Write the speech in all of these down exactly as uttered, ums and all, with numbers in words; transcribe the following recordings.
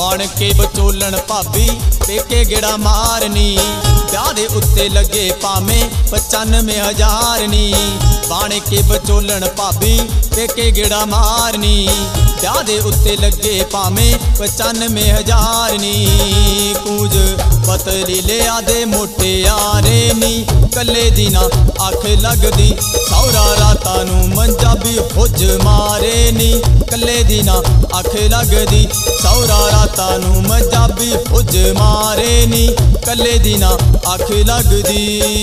बन के विचोलन भाभी पेके गेड़ा मारनी ब्याह दे उत्ते लगे भावें पचानवे हजार नी बन के विचोलन भाभी पेके गेड़ा मारनी ब्याह दे उत्ते लगे भावें पचानवे हजार नी कूज पतली लिया दे मोटे यारे नी कले दी ना अख लगदी सौरा रातां नूं मंजा भी हुज मारे नी कले दी ना अख लगदी सौरा रातां नूं मंजा भी हुज मारे नी कले दी ना अख लगदी।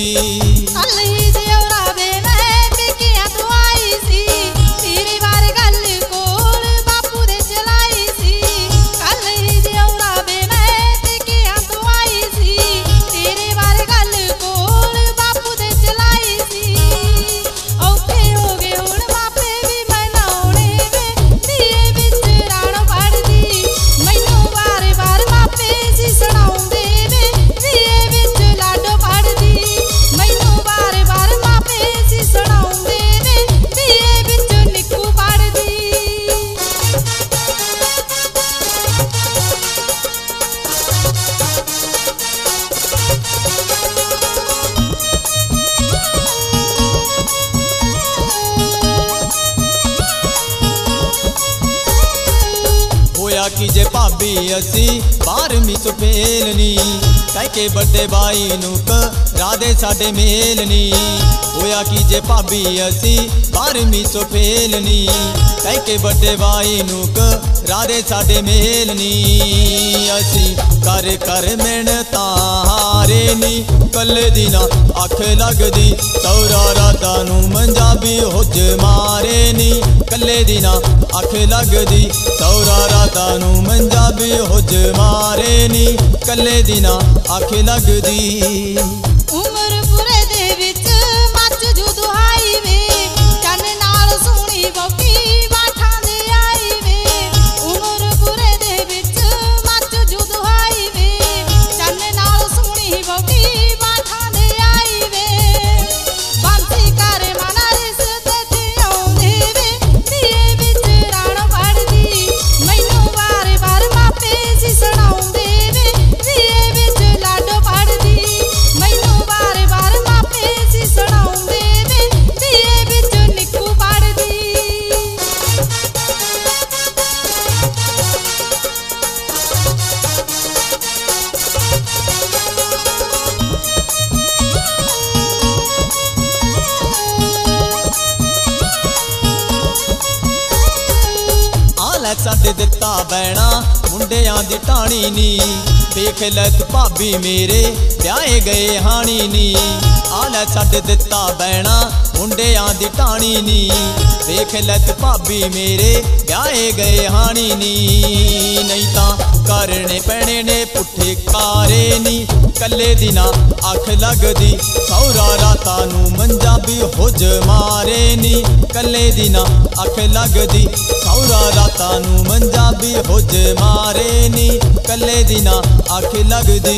कि जे भाभी असी बारहवीं तो फेलनी कह के बड़े भाई नूं राधे साडे मेलनी होया कि जे भाभी असी बारहवीं तो फेलनी कह के बड़े भाई नूं राधे साडे मेलनी असी कर कर मेहनतां हारे नी कले दी ना अख लगदी सौरा रातां नूं मंजा भी हुज मारे नी कले दी ना अख लगदी सौरा रातां नूं मंजा भी हुज मारे नी कले दी ना अख लगदी। साडे दिता बैणा मुंडियां दी टाणी नी देख लै तू भाभी मेरे ब्याहे गए हाणी नी आलै साडे दिता बैणा मुंडियां दी टाणी नी देख लै तू भाभी मेरे ब्याहे गए हाणी नी नहीं तां करने पैणे ने पुठे कारे नी कले दी ना अख लगदी सौरा रातां नूं मंजा भी हुज मारे नी कले दी ना अख लगदी सौरा रातां नूं मंजा भी हुज मारे नी कले दी ना अख लगदी।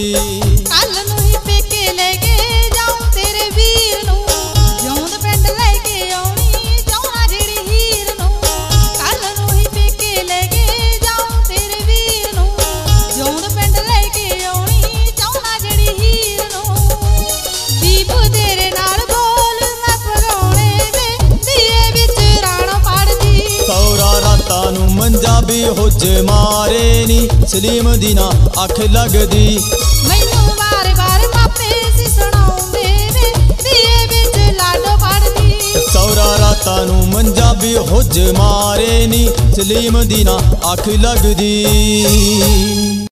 कल नूं ही पेके लेके जाऊं तेरे वीर नूं जौंद पिंड लेके आउणी चाहुणा जिहड़ी हीर नूं कल नूं ही पेके लेके जाऊं तेरे वीर नूं जौंद पिंड लेके आउणी चाहुणा जिहड़ी हीर नूं दीप तेरे नाल बोल मैं पगाउणे वे दिए विच राणा पड़दी सौरा रातां नूं मंजा भी हुज मारे नी सलीम दी ना अख लगदी मैनू वार वार मापे सी सुणाउंदे वे दिए विच लाडो पड़दी सौरा रातां नूं मंजा भी हुज मारे नी सलीम दी ना अख लगदी।